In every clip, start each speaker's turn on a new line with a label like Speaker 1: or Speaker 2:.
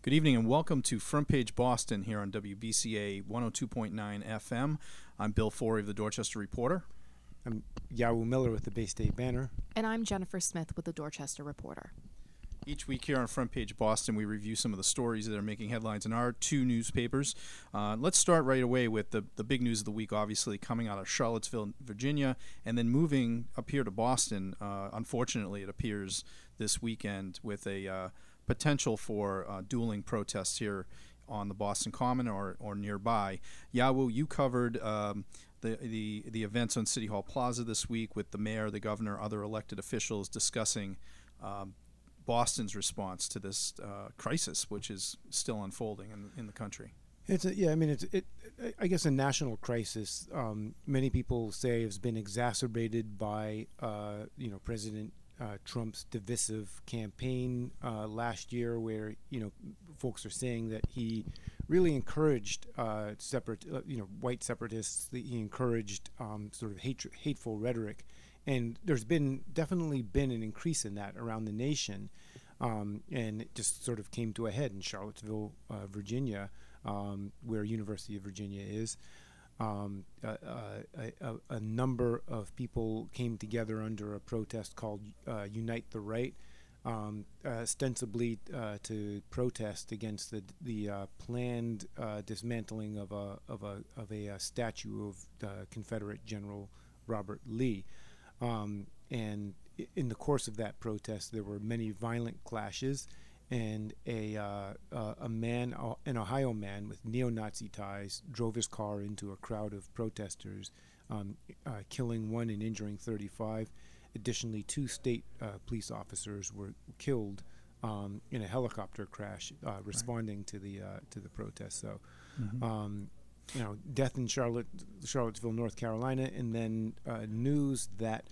Speaker 1: Good evening and welcome to Front Page Boston here on WBCA 102.9 FM. I'm Bill Forey of the Dorchester Reporter.
Speaker 2: I'm Yahoo Miller with the Bay State Banner.
Speaker 3: And I'm Jennifer Smith with the Dorchester Reporter.
Speaker 1: Each week here on Front Page Boston, we review some of the stories that are making headlines in our two newspapers. Let's start right away with the big news of the week, obviously, coming out of Charlottesville, Virginia, and then moving up here to Boston. Unfortunately, it appears this weekend with a potential for dueling protests here on the Boston Common or nearby. Yahoo, you covered the events on City Hall Plaza this week with the mayor, the governor, other elected officials discussing Boston's response to this crisis, which is still unfolding in the country.
Speaker 2: I guess a national crisis. Many people say has been exacerbated by President Trump's divisive campaign last year, where folks are saying that he really encouraged white separatists. He encouraged sort of hateful rhetoric. And there's definitely been an increase in that around the nation, and it just sort of came to a head in Charlottesville, Virginia, where University of Virginia is. A number of people came together under a protest called Unite the Right, ostensibly to protest against the planned dismantling of a statue of Confederate General Robert Lee. And in the course of that protest, there were many violent clashes, and an Ohio man with neo-Nazi ties drove his car into a crowd of protesters, killing one and injuring 35. Additionally, 2 state police officers were killed in a helicopter crash responding to the protest. So. Death in Charlottesville, North Carolina, and then news that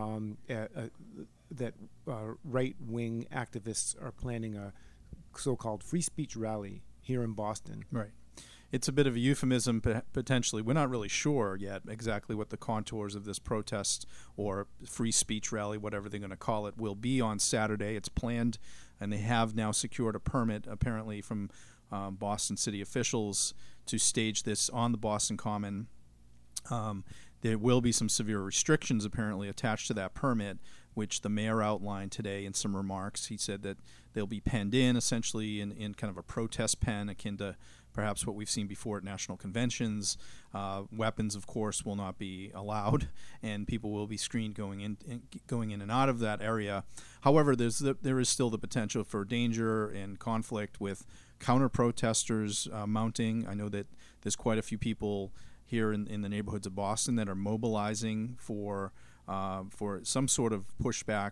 Speaker 2: right-wing activists are planning a so-called free speech rally here in Boston.
Speaker 1: Right. It's a bit of a euphemism, potentially. We're not really sure yet exactly what the contours of this protest or free speech rally, whatever they're going to call it, will be on Saturday. It's planned, and they have now secured a permit, apparently, from Boston city officials to stage this on the Boston Common. There will be some severe restrictions apparently attached to that permit, which the mayor outlined today in some remarks. He said that they'll be penned in essentially in kind of a protest pen akin to perhaps what we've seen before at national conventions. Weapons, of course, will not be allowed, and people will be screened going in and out of that area. However, there is still the potential for danger and conflict with counter-protesters mounting. I know that there's quite a few people here in the neighborhoods of Boston that are mobilizing for some sort of pushback,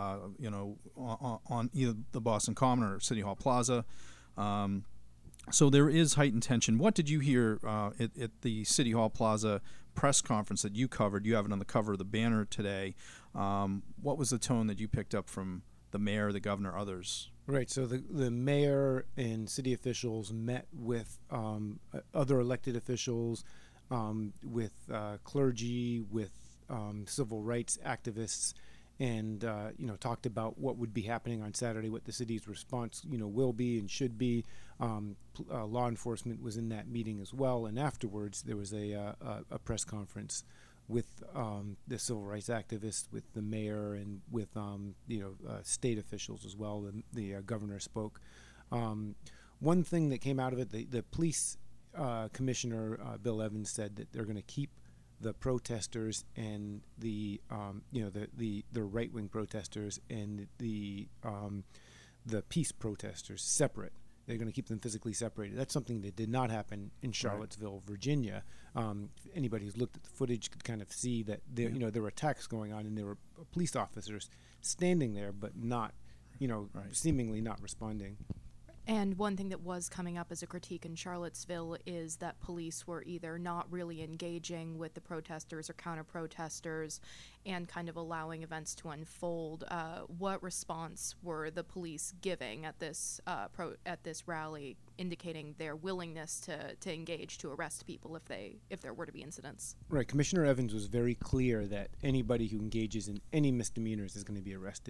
Speaker 1: on either the Boston Common or City Hall Plaza. So there is heightened tension. What did you hear at the City Hall Plaza press conference that you covered? You have it on the cover of the Banner today. What was the tone that you picked up from the mayor, the governor, others?
Speaker 2: Right. So the mayor and city officials met with other elected officials, with clergy, with civil rights activists, and talked about what would be happening on Saturday, what the city's response will be and should be. Law enforcement was in that meeting as well, and afterwards there was a press conference with the civil rights activists, with the mayor, and with state officials as well. The governor spoke. One thing that came out of it, the police commissioner Bill Evans said that they're going to keep the protesters and the right-wing protesters and the peace protesters separate. They're going to keep them physically separated. That's something that did not happen in Charlottesville, Virginia. Anybody who's looked at the footage could kind of see that there were attacks going on, and there were police officers standing there, but not, seemingly not responding.
Speaker 3: And one thing that was coming up as a critique in Charlottesville is that police were either not really engaging with the protesters or counter-protesters and kind of allowing events to unfold. What response were the police giving at this rally, indicating their willingness to engage, to arrest people if there were to be incidents?
Speaker 2: Right. Commissioner Evans was very clear that anybody who engages in any misdemeanors is going to be arrested.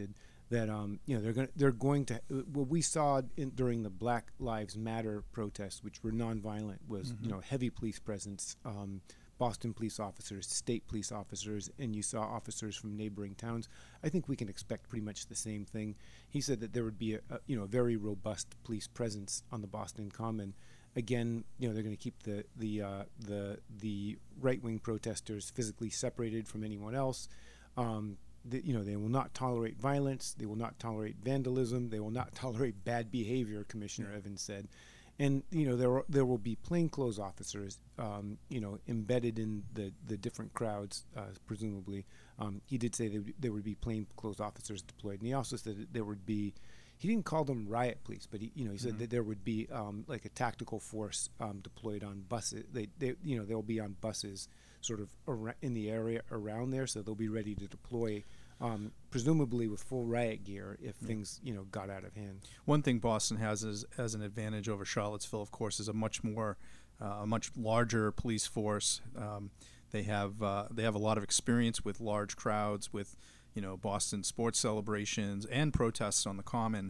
Speaker 2: that they're going to what we saw during the Black Lives Matter protests, which were nonviolent, was heavy police presence. Boston police officers, state police officers, and you saw officers from neighboring towns. I think we can expect pretty much the same thing. He said that there would be a very robust police presence on the Boston Common. Again, they're going to keep the right-wing protesters physically separated from anyone else. They will not tolerate violence. They will not tolerate vandalism. They will not tolerate bad behavior, Commissioner Evans said. And there will be plainclothes officers, embedded in the different crowds, presumably. He did say that there would be plainclothes officers deployed, and he also said that there would be. He didn't call them riot police, but he said that there would be like a tactical force deployed on buses. They'll be on buses, sort of in the area around there, so they'll be ready to deploy. Presumably with full riot gear if things got out of hand.
Speaker 1: One thing Boston has as an advantage over Charlottesville, of course, is a much larger police force. They have a lot of experience with large crowds, with Boston sports celebrations and protests on the Common.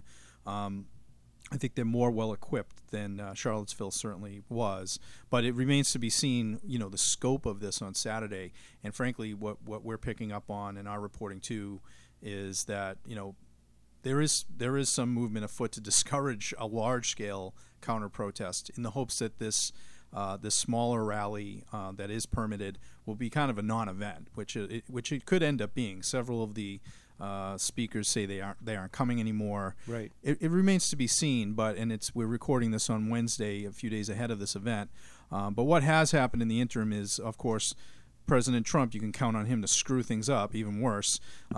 Speaker 1: I think they're more well equipped than Charlottesville certainly was, but it remains to be seen, the scope of this on Saturday. And frankly, what we're picking up on in our reporting too is that there is some movement afoot to discourage a large scale counter protest in the hopes that this smaller rally that is permitted will be kind of a non-event, which it could end up being. Several of the speakers say they aren't coming anymore.
Speaker 2: Right.
Speaker 1: It remains to be seen, we're recording this on Wednesday, a few days ahead of this event. But what has happened in the interim is, of course, President Trump. You can count on him to screw things up, even worse.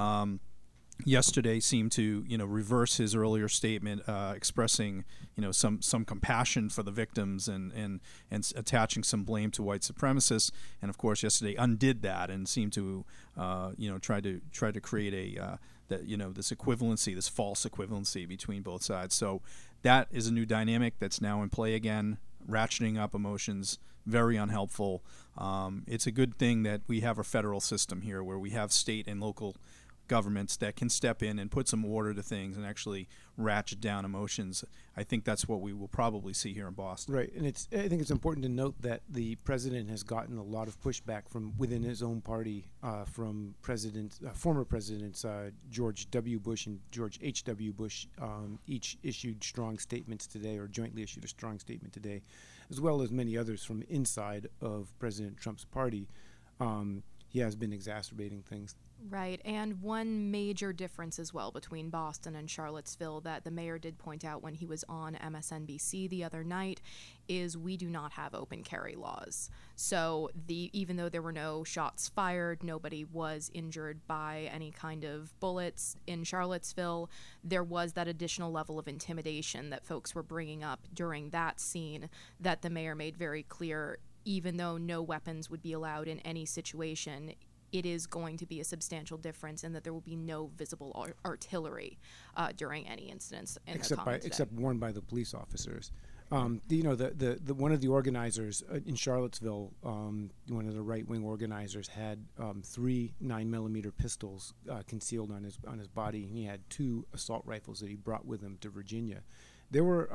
Speaker 1: Yesterday seemed to reverse his earlier statement, expressing some compassion for the victims and attaching some blame to white supremacists, and of course yesterday undid that and seemed to try to create this equivalency, this false equivalency between both sides. So that is a new dynamic that's now in play again, ratcheting up emotions. Very unhelpful. It's a good thing that we have a federal system here where we have state and local governments that can step in and put some order to things and actually ratchet down emotions. I think that's what we will probably see here in Boston.
Speaker 2: Right, and I think it's important to note that the president has gotten a lot of pushback from within his own party, from former presidents George W. Bush and George H.W. Bush. Each issued strong statements today, or jointly issued a strong statement today, as well as many others from inside of President Trump's party. He has been exacerbating things.
Speaker 3: Right, and one major difference as well between Boston and Charlottesville that the mayor did point out when he was on MSNBC the other night is we do not have open carry laws. So even though there were no shots fired, nobody was injured by any kind of bullets in Charlottesville, there was that additional level of intimidation that folks were bringing up during that scene that the mayor made very clear. Even though no weapons would be allowed in any situation, it is going to be a substantial difference in that there will be no visible artillery during any incidents in the Common today.
Speaker 2: Except worn by the police officers. The one of the organizers in Charlottesville, one of the right-wing organizers, had 3 9mm pistols concealed on his body, and he had 2 assault rifles that he brought with him to Virginia. There were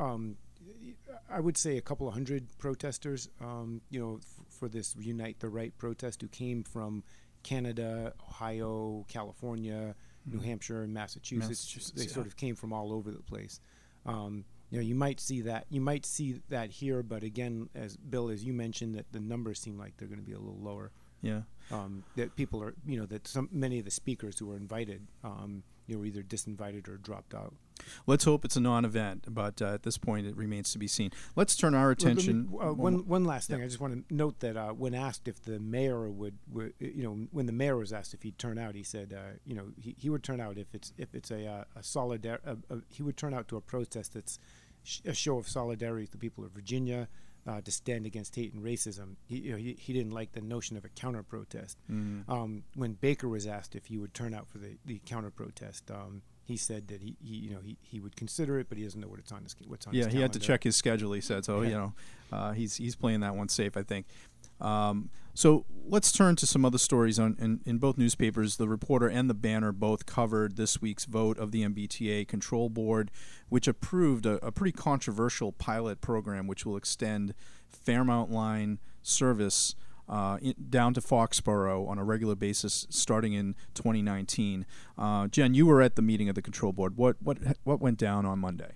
Speaker 2: I would say a couple of hundred protesters, for this Unite the Right protest, who came from Canada, Ohio, California, New Hampshire, and Massachusetts. They sort of came from all over the place. You might see that. You might see that here, but again, as you mentioned, that the numbers seem like they're going to be a little lower.
Speaker 1: Yeah.
Speaker 2: That people are, many of the speakers who were invited, were either disinvited or dropped out.
Speaker 1: Let's hope it's a non-event, but at this point it remains to be seen. Let's turn our attention.
Speaker 2: One last thing. I just want to note that when asked if the mayor when the mayor was asked if he'd turn out, he said, he would turn out if it's a he would turn out to a protest that's a show of solidarity with the people of Virginia, to stand against hate and racism. He didn't like the notion of a counter protest. Mm-hmm. When Baker was asked if he would turn out for the counter protest, he said that he would consider it, but he doesn't know what's on his calendar.
Speaker 1: He had to check his schedule. He said so. Yeah. He's playing that one safe, I think. So let's turn to some other stories in both newspapers. The Reporter and the Banner both covered this week's vote of the MBTA Control Board, which approved a pretty controversial pilot program which will extend Fairmount Line service down to Foxborough on a regular basis starting in 2019. Jen, you were at the meeting of the Control Board. What went down on Monday?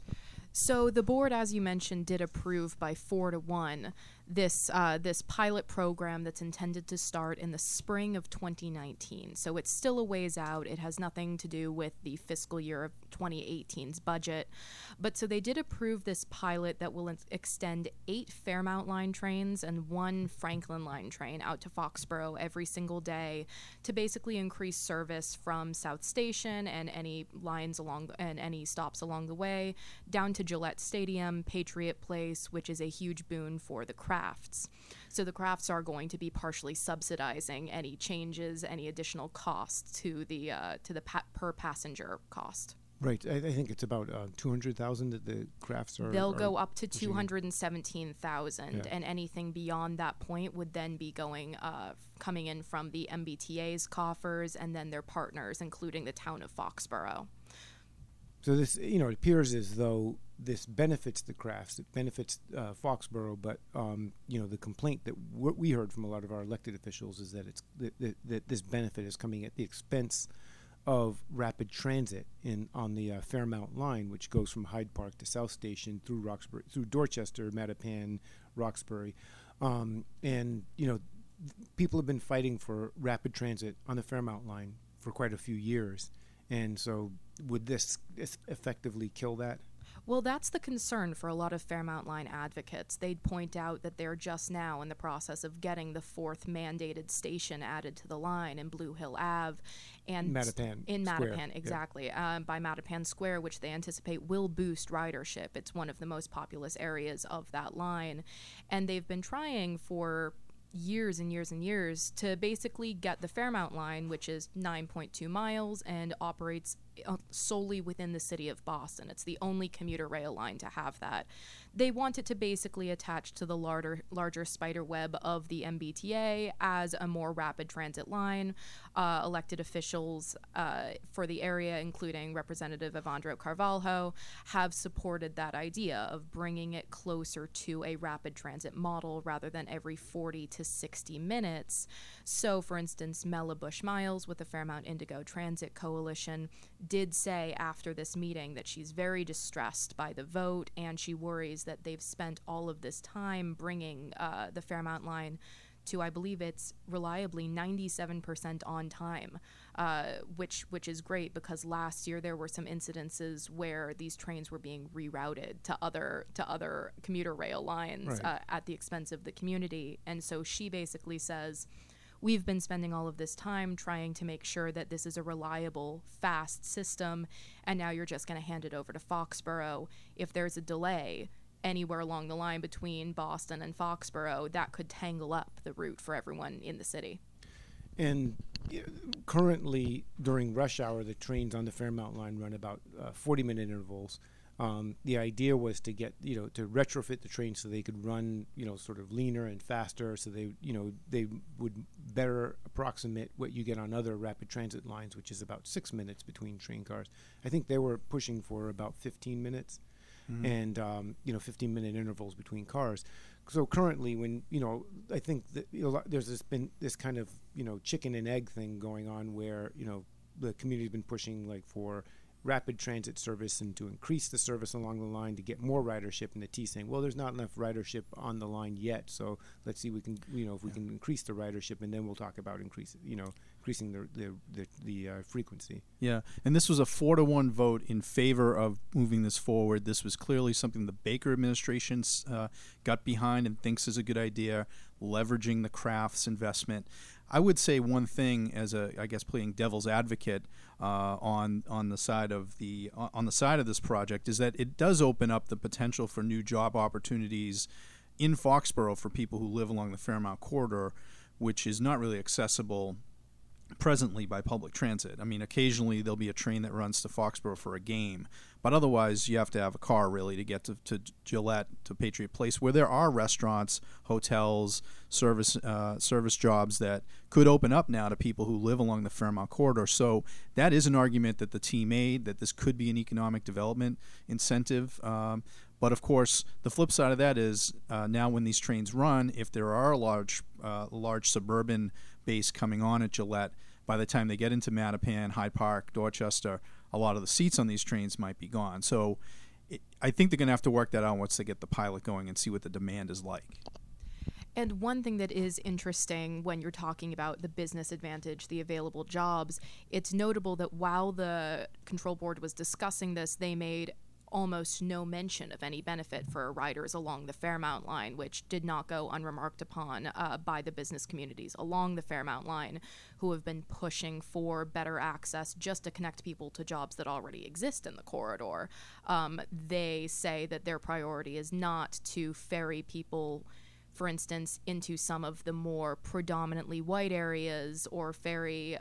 Speaker 3: So the board, as you mentioned, did approve by 4-1 this pilot program that's intended to start in the spring of 2019. So it's still a ways out. It has nothing to do with the fiscal year of 2018's budget. But so they did approve this pilot that will extend 8 Fairmount Line trains and 1 Franklin Line train out to Foxborough every single day to basically increase service from South Station and any lines along and any stops along the way down to Gillette Stadium, Patriot Place, which is a huge boon for the crafts. So the crafts are going to be partially subsidizing any changes, any additional costs to the per passenger cost.
Speaker 2: Right. I think it's about 200,000 that the crafts are.
Speaker 3: They'll go up to 217,000,
Speaker 2: Yeah.
Speaker 3: and anything beyond that point would then be coming in from the MBTA's coffers and then their partners, including the town of Foxborough.
Speaker 2: So this, it appears as though this benefits the crafts, it benefits Foxborough, but the complaint that we heard from a lot of our elected officials is that that this benefit is coming at the expense of rapid transit on the Fairmount Line, which goes from Hyde Park to South Station through Roxbury, through Dorchester, Mattapan, Roxbury, and people have been fighting for rapid transit on the Fairmount Line for quite a few years. And so would this effectively kill that?
Speaker 3: Well, that's the concern for a lot of Fairmount Line advocates. They'd point out that they're just now in the process of getting the 4th mandated station added to the line in Blue Hill Ave. And
Speaker 2: Mattapan
Speaker 3: in
Speaker 2: Square.
Speaker 3: Mattapan, exactly, by Mattapan Square, which they anticipate will boost ridership. It's one of the most populous areas of that line. And they've been trying for years and years and years to basically get the Fairmount Line, which is 9.2 miles and operates solely within the city of Boston. It's the only commuter rail line to have that. They want it to basically attach to the larger spider web of the MBTA as a more rapid transit line. Elected officials for the area, including Representative Evandro Carvalho, have supported that idea of bringing it closer to a rapid transit model rather than every 40 to 60 minutes. So, for instance, Mela Bush-Miles with the Fairmount Indigo Transit Coalition did say after this meeting that she's very distressed by the vote, and she worries that they've spent all of this time bringing the Fairmount Line to, I believe it's reliably 97% on time, which is great because last year there were some incidences where these trains were being rerouted to other commuter rail lines
Speaker 2: Right.
Speaker 3: at the expense of the community. And so she basically says, we've been spending all of this time trying to make sure that this is a reliable, fast system, and now you're just going to hand it over to Foxborough. If there's a delay anywhere along the line between Boston and Foxborough, that could tangle up the route for everyone in the city.
Speaker 2: And currently, during rush hour, the trains on the Fairmount Line run about 40-minute intervals. The idea was to get, to retrofit the trains so they could run, sort of leaner and faster, so they would better approximate what you get on other rapid transit lines, which is about 6 minutes between train cars. I think they were pushing for about 15 minutes. And 15-minute intervals between cars. So currently, when I think that there's been this kind of chicken and egg thing going on where the community's been pushing like for rapid transit service and to increase the service along the line to get more ridership, and the T saying, well, there's not enough ridership on the line yet, so let's see if we can increase the ridership, and then we'll talk about increasing the frequency.
Speaker 1: Yeah, and this was a 4-1 vote in favor of moving this forward. This was clearly something the Baker administration got behind and thinks is a good idea, leveraging the crafts investment. I would say one thing, as playing devil's advocate on the side of this project, is that it does open up the potential for new job opportunities in Foxborough for people who live along the Fairmount corridor, which is not really accessible presently by public transit. I mean, occasionally there'll be a train that runs to Foxborough for a game, but otherwise you have to have a car really to get to Gillette, to Patriot Place, where there are restaurants, hotels, service jobs that could open up now to people who live along the Fairmount corridor. So that is an argument that the team made, that this could be an economic development incentive. But of course, the flip side of that is now when these trains run, if there are a large suburban base coming on at Gillette, by the time they get into Mattapan, Hyde Park, Dorchester, a lot of the seats on these trains might be gone. So I think they're going to have to work that out once they get the pilot going and see what the demand is like.
Speaker 3: And one thing that is interesting when you're talking about the business advantage, the available jobs, it's notable that while the control board was discussing this, they made almost no mention of any benefit for riders along the Fairmount line, which did not go unremarked upon by the business communities along the Fairmount line, who have been pushing for better access just to connect people to jobs that already exist in the corridor. They say that their priority is not to ferry people, for instance, into some of the more predominantly white areas, or ferry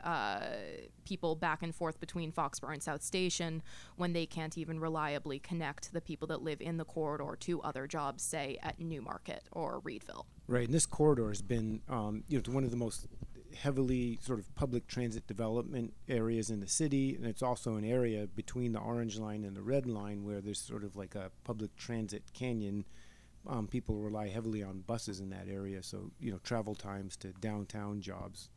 Speaker 3: people back and forth between Foxborough and South Station when they can't even reliably connect the people that live in the corridor to other jobs, say at Newmarket or Reedville.
Speaker 2: Right, and this corridor has been, one of the most heavily sort of public transit development areas in the city, and it's also an area between the Orange Line and the Red Line where there's sort of like a public transit canyon. People rely heavily on buses in that area, so travel times to downtown jobs,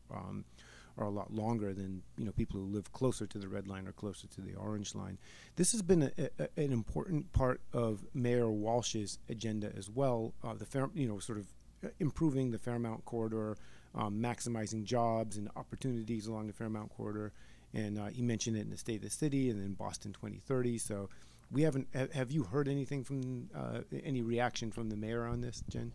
Speaker 2: are a lot longer than people who live closer to the Red Line or closer to the Orange Line. This has been an important part of Mayor Walsh's agenda as well. Sort of improving the Fairmount corridor, maximizing jobs and opportunities along the Fairmount corridor, and he mentioned it in the State of the City and in Boston 2030. So. We haven't. Have you heard anything from any reaction from the mayor on this, Jen?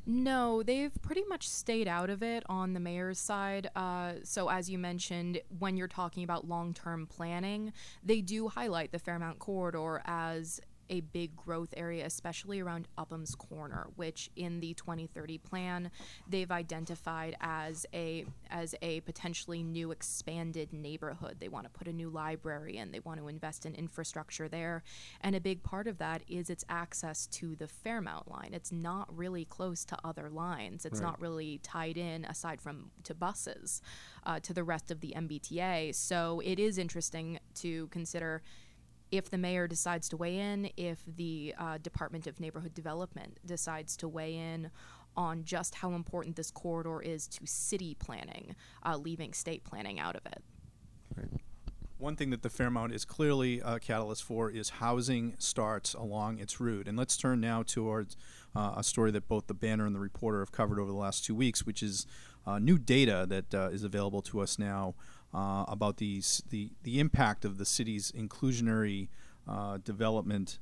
Speaker 3: No, they've pretty much stayed out of it on the mayor's side. So as you mentioned, when you're talking about long-term planning, they do highlight the Fairmount corridor as a big growth area, especially around Upham's Corner, which in the 2030 plan they've identified as a potentially new expanded neighborhood. They want to put a new library in, they want to invest in infrastructure there, and a big part of that is its access to the Fairmount line. It's not really close to other lines. It's not really tied in, aside from to buses, to the rest of the MBTA. So it is interesting to consider if the mayor decides to weigh in, if the Department of Neighborhood Development decides to weigh in on just how important this corridor is to city planning, leaving state planning out of it.
Speaker 2: Right.
Speaker 1: One thing that the Fairmount is clearly a catalyst for is housing starts along its route. And let's turn now towards a story that both the Banner and the Reporter have covered over the last 2 weeks, which is new data that is available to us now about the impact of the city's inclusionary development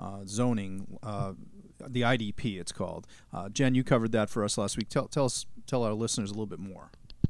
Speaker 1: zoning, the IDP it's called. Jen, you covered that for us last week. Tell our listeners a little bit more.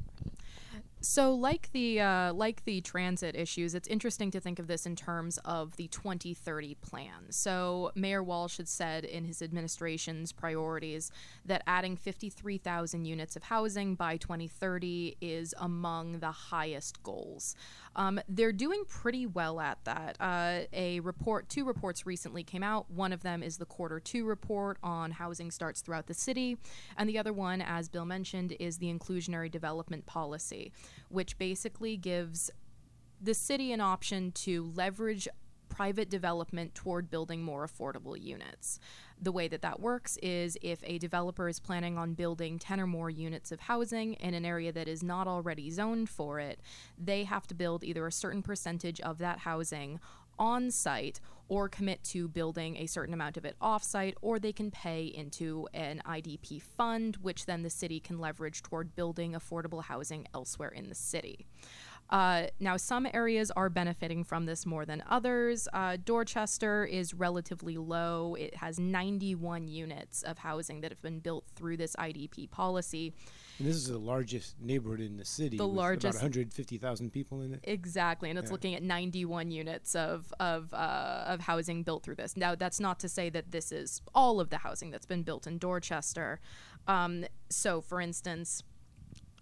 Speaker 3: So like the transit issues, it's interesting to think of this in terms of the 2030 plan. So Mayor Walsh had said in his administration's priorities that adding 53,000 units of housing by 2030 is among the highest goals. They're doing pretty well at that. Two reports recently came out. One of them is the Q2 report on housing starts throughout the city, and the other one, as Bill mentioned, is the inclusionary development policy, which basically gives the city an option to leverage private development toward building more affordable units. The way that works is if a developer is planning on building 10 or more units of housing in an area that is not already zoned for it, they have to build either a certain percentage of that housing on site or commit to building a certain amount of it off site, or they can pay into an IDP fund, which then the city can leverage toward building affordable housing elsewhere in the city. Now, some areas are benefiting from this more than others. Dorchester is relatively low. It has 91 units of housing that have been built through this IDP policy.
Speaker 2: And this is the largest neighborhood in the city,
Speaker 3: the
Speaker 2: with
Speaker 3: largest,
Speaker 2: about 150,000 people in it.
Speaker 3: Exactly, and it's looking at 91 units of housing built through this. Now, that's not to say that this is all of the housing that's been built in Dorchester. So, for instance,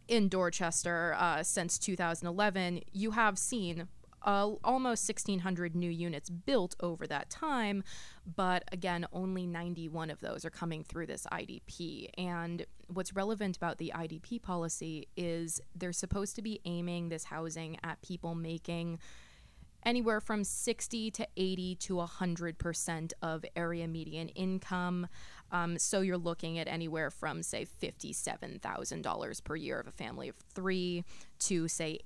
Speaker 3: in Dorchester since 2011, you have seen almost 1,600 new units built over that time, but again, only 91 of those are coming through this IDP. And what's relevant about the IDP policy is they're supposed to be aiming this housing at people making anywhere from 60 to 80 to 100% of area median income. So you're looking at anywhere from, say, $57,000 per year of a family of three to, say,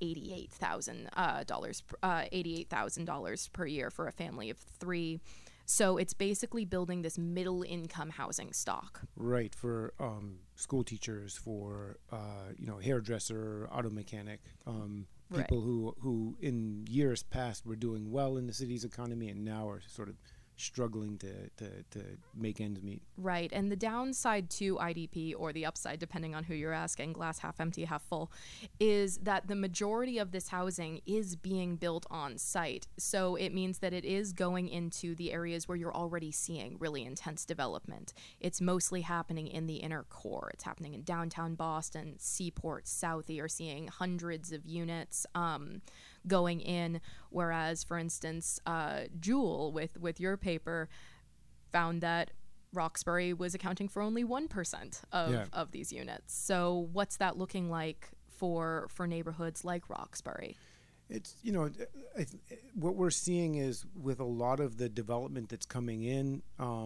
Speaker 3: $88,000 per year for a family of three. So it's basically building this middle income housing stock.
Speaker 2: Right, for school teachers, for hairdresser, auto mechanic, people who in years past were doing well in the city's economy and now are sort of struggling to make ends meet.
Speaker 3: Right. And the downside to IDP, or the upside, depending on who you're asking, glass half empty, half full, is that the majority of this housing is being built on site. So it means that it is going into the areas where you're already seeing really intense development. It's mostly happening in the inner core. It's happening in downtown Boston, Seaport, Southie are seeing hundreds of units going in, whereas, for instance, Jewel with your paper found that Roxbury was accounting for only 1% of these units. So what's that looking like for neighborhoods like Roxbury?
Speaker 2: It's, what we're seeing is with a lot of the development that's coming in,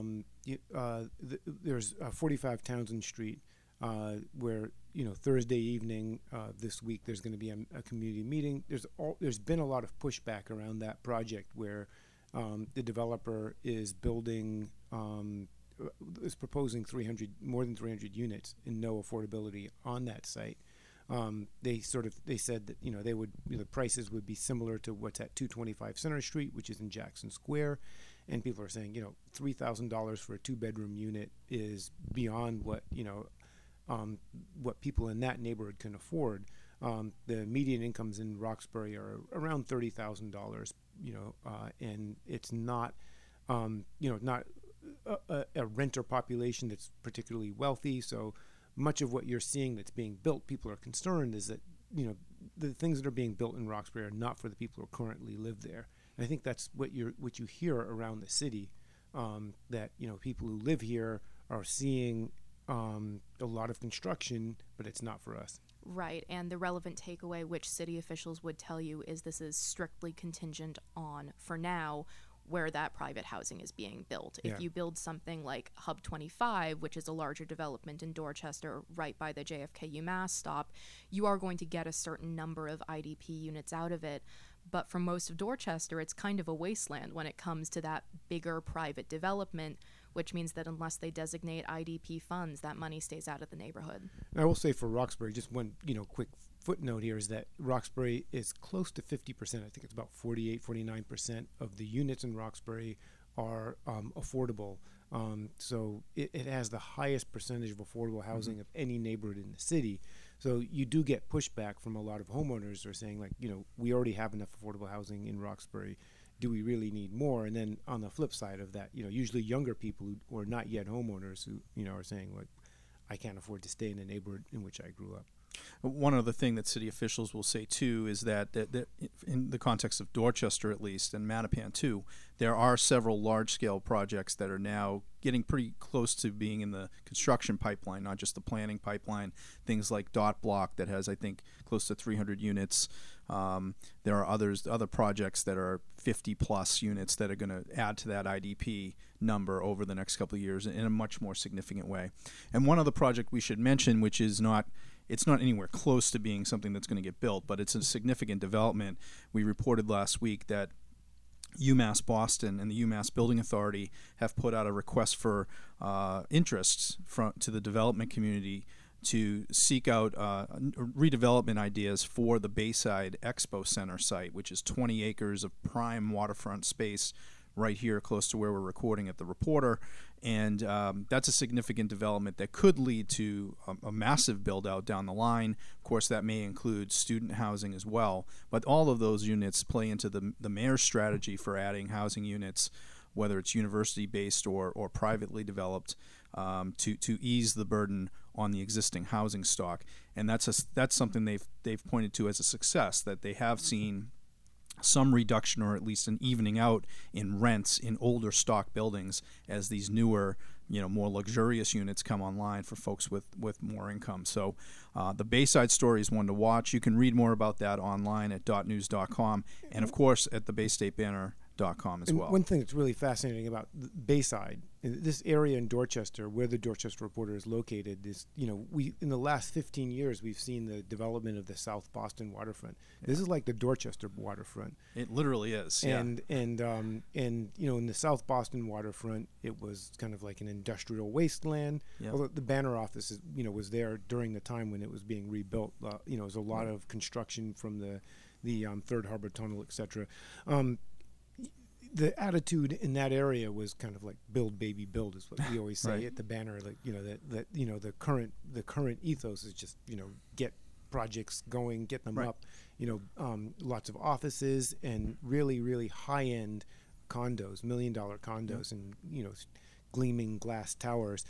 Speaker 2: there's 45 Townsend Street, where Thursday evening this week there's going to be a community meeting. There's been a lot of pushback around that project where the developer is building is proposing more than 300 units and no affordability on that site. They said that the prices would be similar to what's at 225 Center Street, which is in Jackson Square, and people are saying $3,000 for a 2-bedroom unit is beyond what what people in that neighborhood can afford. The median incomes in Roxbury are around $30,000, and it's not, not a renter population that's particularly wealthy. So much of what you're seeing that's being built, people are concerned is that, the things that are being built in Roxbury are not for the people who currently live there. And I think that's what you hear around the city, that, people who live here are seeing a lot of construction, but it's not for us.
Speaker 3: Right, and the relevant takeaway, which city officials would tell you, is this is strictly contingent on, for now, where that private housing is being built.
Speaker 2: Yeah.
Speaker 3: If you build something like Hub 25, which is a larger development in Dorchester right by the JFK UMass stop, you are going to get a certain number of IDP units out of it. But for most of Dorchester, it's kind of a wasteland when it comes to that bigger private development, which means that unless they designate IDP funds, that money stays out of the neighborhood.
Speaker 2: I will say for Roxbury, just one quick footnote here is that Roxbury is close to 50%. I think it's about 49% of the units in Roxbury are affordable. So it has the highest percentage of affordable housing of any neighborhood in the city. So you do get pushback from a lot of homeowners who are saying, we already have enough affordable housing in Roxbury. Do we really need more? And then on the flip side of that, usually younger people who are not yet homeowners who, are saying, I can't afford to stay in the neighborhood in which I grew up.
Speaker 1: One other thing that city officials will say, too, is that in the context of Dorchester, at least, and Mattapan, too, there are several large-scale projects that are now getting pretty close to being in the construction pipeline, not just the planning pipeline. Things like Dot Block that has, I think, close to 300 units. There are other projects that are 50-plus units that are going to add to that IDP number over the next couple of years in a much more significant way. And one other project we should mention, which is it's not anywhere close to being something that's going to get built, but it's a significant development. We reported last week that UMass Boston and the UMass Building Authority have put out a request for interests to the development community to seek out redevelopment ideas for the Bayside Expo Center site, which is 20 acres of prime waterfront space right here close to where we're recording at the Reporter. And that's a significant development that could lead to a massive build-out down the line. Of course, that may include student housing as well. But all of those units play into the mayor's strategy for adding housing units whether it's university-based or privately developed, to ease the burden on the existing housing stock. And that's something they've pointed to as a success, that they have seen some reduction or at least an evening out in rents in older stock buildings as these newer, more luxurious units come online for folks with more income. So the Bayside story is one to watch. You can read more about that online at .news.com and, of course, at the BayStateBanner.com as well.
Speaker 2: One thing that's really fascinating about Bayside, this area in Dorchester, where the Dorchester Reporter is located, is, we in the last 15 years we've seen the development of the South Boston waterfront. Yeah. This is like the Dorchester waterfront.
Speaker 1: It literally is.
Speaker 2: And in the South Boston waterfront, it was kind of like an industrial wasteland. Yep. Although the Banner office was there during the time when it was being rebuilt. It was a lot of construction from the Third Harbor Tunnel, etc. The attitude in that area was kind of like build, baby, build, is what we always say right. At the Banner. Like the current ethos is just get projects going, get them right. up. Lots of offices and really, really high end condos, $1 million condos, and gleaming glass towers.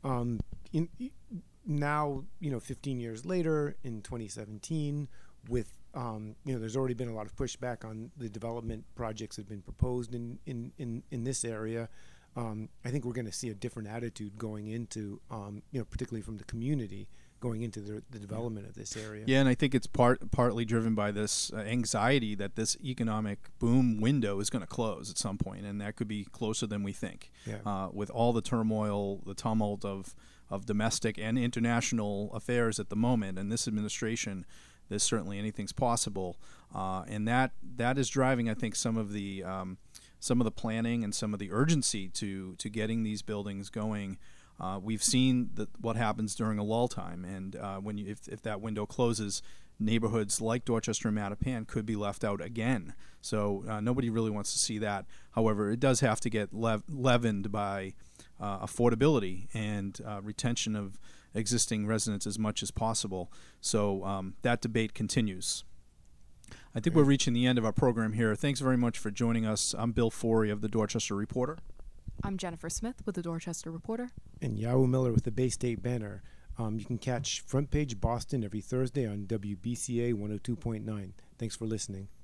Speaker 2: Now 15 years later, in 2017, with there's already been a lot of pushback on the development projects that have been proposed in this area. I think we're going to see a different attitude going into, particularly from the community, going into the development of this area.
Speaker 1: Yeah, and I think it's partly driven by this anxiety that this economic boom window is going to close at some point, and that could be closer than we think. Yeah. With all the turmoil, the tumult of domestic and international affairs at the moment, and this administration, there's certainly anything's possible, and that is driving, I think, some of the planning and some of the urgency to getting these buildings going. We've seen what happens during a lull time, and if that window closes, neighborhoods like Dorchester and Mattapan could be left out again. So nobody really wants to see that. However, it does have to get leavened by affordability and retention of existing residents as much as possible. So that debate continues. I think we're reaching the end of our program here. Thanks very much for joining us. I'm Bill Forey of the Dorchester Reporter.
Speaker 3: I'm Jennifer Smith with the Dorchester Reporter.
Speaker 2: And Yahoo Miller with the Bay State Banner. You can catch Front Page Boston every Thursday on WBCA 102.9. Thanks for listening.